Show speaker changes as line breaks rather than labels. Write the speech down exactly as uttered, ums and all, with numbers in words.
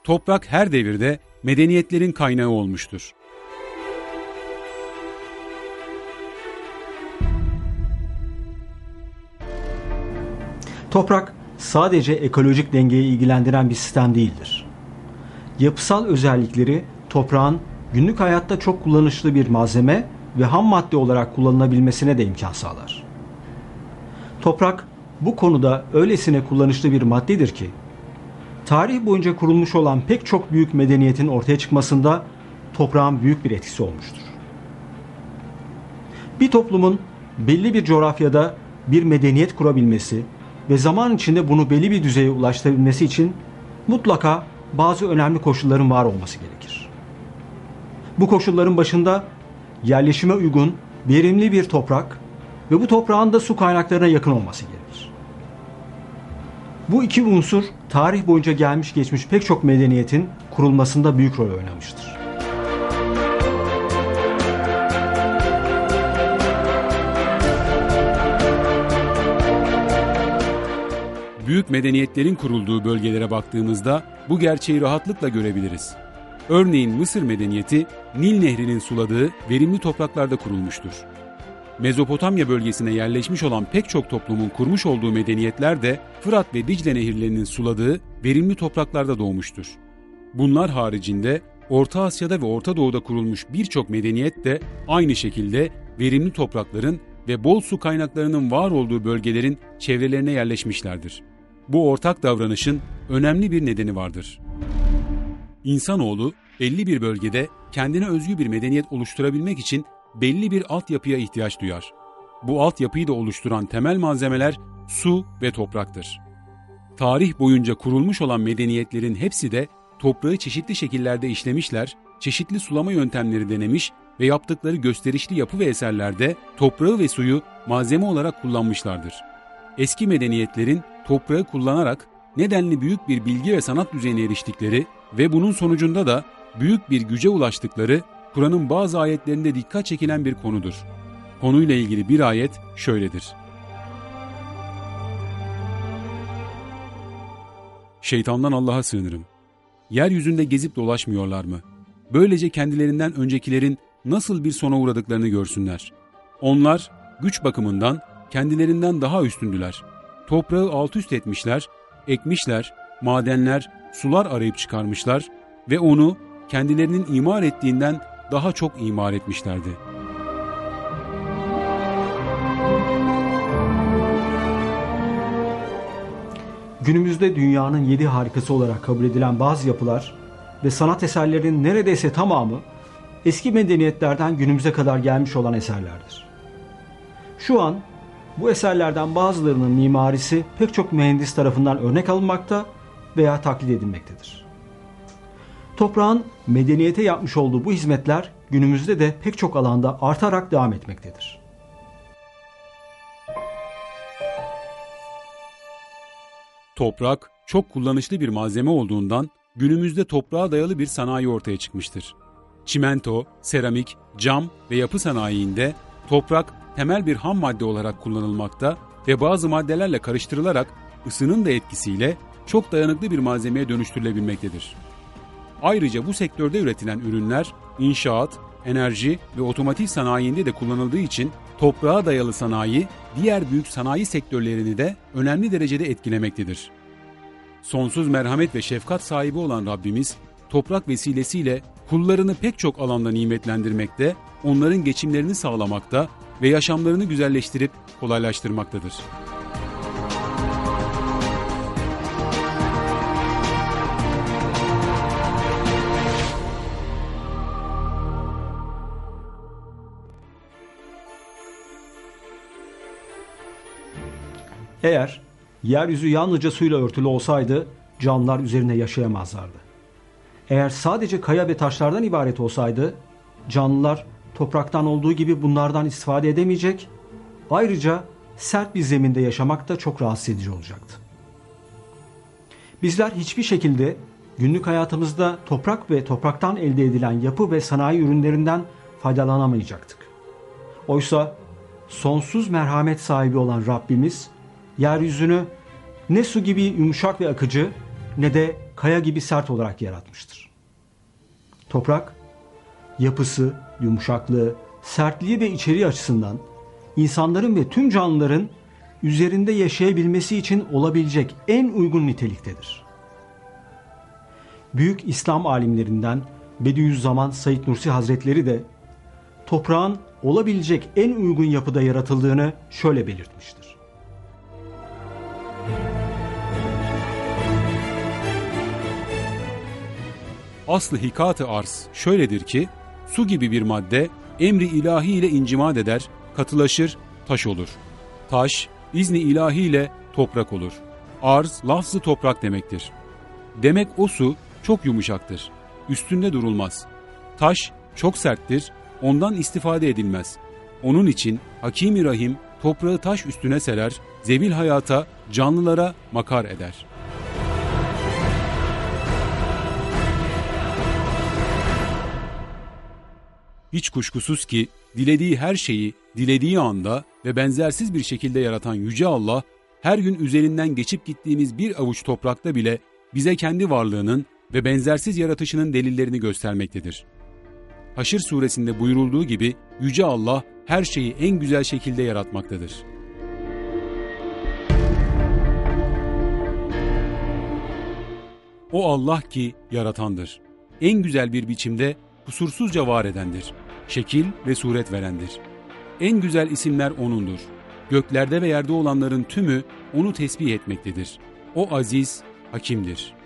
Toprak her devirde medeniyetlerin kaynağı olmuştur.
Toprak sadece ekolojik dengeyi ilgilendiren bir sistem değildir. Yapısal özellikleri toprağın günlük hayatta çok kullanışlı bir malzeme ve ham madde olarak kullanılabilmesine de imkan sağlar. Toprak bu konuda öylesine kullanışlı bir maddedir ki, tarih boyunca kurulmuş olan pek çok büyük medeniyetin ortaya çıkmasında toprağın büyük bir etkisi olmuştur. Bir toplumun belli bir coğrafyada bir medeniyet kurabilmesi ve zaman içinde bunu belli bir düzeye ulaştırabilmesi için mutlaka bazı önemli koşulların var olması gerekir. Bu koşulların başında yerleşime uygun, verimli bir toprak ve bu toprağın da su kaynaklarına yakın olması gerekir. Bu iki unsur tarih boyunca gelmiş geçmiş pek çok medeniyetin kurulmasında büyük rol oynamıştır.
Büyük medeniyetlerin kurulduğu bölgelere baktığımızda bu gerçeği rahatlıkla görebiliriz. Örneğin Mısır medeniyeti Nil Nehri'nin suladığı verimli topraklarda kurulmuştur. Mezopotamya bölgesine yerleşmiş olan pek çok toplumun kurmuş olduğu medeniyetler de Fırat ve Dicle nehirlerinin suladığı verimli topraklarda doğmuştur. Bunlar haricinde Orta Asya'da ve Orta Doğu'da kurulmuş birçok medeniyet de aynı şekilde verimli toprakların ve bol su kaynaklarının var olduğu bölgelerin çevrelerine yerleşmişlerdir. Bu ortak davranışın önemli bir nedeni vardır. İnsanoğlu belli bir bölgede kendine özgü bir medeniyet oluşturabilmek için belli bir altyapıya ihtiyaç duyar. Bu altyapıyı da oluşturan temel malzemeler su ve topraktır. Tarih boyunca kurulmuş olan medeniyetlerin hepsi de toprağı çeşitli şekillerde işlemişler, çeşitli sulama yöntemleri denemiş ve yaptıkları gösterişli yapı ve eserlerde toprağı ve suyu malzeme olarak kullanmışlardır. Eski medeniyetlerin toprağı kullanarak nedenli büyük bir bilgi ve sanat düzeyine eriştikleri ve bunun sonucunda da büyük bir güce ulaştıkları Kur'an'ın bazı ayetlerinde dikkat çekilen bir konudur. Konuyla ilgili bir ayet şöyledir. Şeytandan Allah'a sığınırım. Yeryüzünde gezip dolaşmıyorlar mı? Böylece kendilerinden öncekilerin nasıl bir sona uğradıklarını görsünler. Onlar güç bakımından kendilerinden daha üstündüler. Toprağı alt üst etmişler, ekmişler, madenler, sular arayıp çıkarmışlar ve onu kendilerinin imar ettiğinden daha çok imar etmişlerdi.
Günümüzde dünyanın yedi harikası olarak kabul edilen bazı yapılar ve sanat eserlerinin neredeyse tamamı eski medeniyetlerden günümüze kadar gelmiş olan eserlerdir. Şu an bu eserlerden bazılarının mimarisi pek çok mühendis tarafından örnek alınmakta veya taklit edilmektedir. Toprağın medeniyete yapmış olduğu bu hizmetler günümüzde de pek çok alanda artarak devam etmektedir.
Toprak çok kullanışlı bir malzeme olduğundan günümüzde toprağa dayalı bir sanayi ortaya çıkmıştır. Çimento, seramik, cam ve yapı sanayiinde toprak temel bir ham madde olarak kullanılmakta ve bazı maddelerle karıştırılarak ısının da etkisiyle çok dayanıklı bir malzemeye dönüştürülebilmektedir. Ayrıca bu sektörde üretilen ürünler inşaat, enerji ve otomotiv sanayinde de kullanıldığı için toprağa dayalı sanayi diğer büyük sanayi sektörlerini de önemli derecede etkilemektedir. Sonsuz merhamet ve şefkat sahibi olan Rabbimiz toprak vesilesiyle kullarını pek çok alanda nimetlendirmekte, onların geçimlerini sağlamakta ve yaşamlarını güzelleştirip kolaylaştırmaktadır.
Eğer yeryüzü yalnızca suyla örtülü olsaydı canlılar üzerinde yaşayamazlardı. Eğer sadece kaya ve taşlardan ibaret olsaydı canlılar topraktan olduğu gibi bunlardan istifade edemeyecek, ayrıca sert bir zeminde yaşamak da çok rahatsız edici olacaktı. Bizler hiçbir şekilde günlük hayatımızda toprak ve topraktan elde edilen yapı ve sanayi ürünlerinden faydalanamayacaktık. Oysa sonsuz merhamet sahibi olan Rabbimiz yeryüzünü ne su gibi yumuşak ve akıcı ne de kaya gibi sert olarak yaratmıştır. Toprak, yapısı, yumuşaklığı, sertliği ve içeriği açısından insanların ve tüm canlıların üzerinde yaşayabilmesi için olabilecek en uygun niteliktedir. Büyük İslam alimlerinden Bediüzzaman Said Nursi Hazretleri de toprağın olabilecek en uygun yapıda yaratıldığını şöyle belirtmiştir.
Aslı hikat-ı arz şöyledir ki, su gibi bir madde emri ilahi ile incimat eder, katılaşır, taş olur. Taş, izni ilahi ile toprak olur. Arz, lafzı toprak demektir. Demek o su çok yumuşaktır, üstünde durulmaz. Taş çok serttir, ondan istifade edilmez. Onun için Hakim-i Rahim toprağı taş üstüne serer, zevil hayata, canlılara makar eder. Hiç kuşkusuz ki dilediği her şeyi dilediği anda ve benzersiz bir şekilde yaratan Yüce Allah, her gün üzerinden geçip gittiğimiz bir avuç toprakta bile bize kendi varlığının ve benzersiz yaratışının delillerini göstermektedir. Haşr suresinde buyurulduğu gibi Yüce Allah her şeyi en güzel şekilde yaratmaktadır. O Allah ki yaratandır. En güzel bir biçimde kusursuzca var edendir. Şekil ve suret verendir. En güzel isimler O'nundur. Göklerde ve yerde olanların tümü O'nu tesbih etmektedir. O aziz, hakimdir.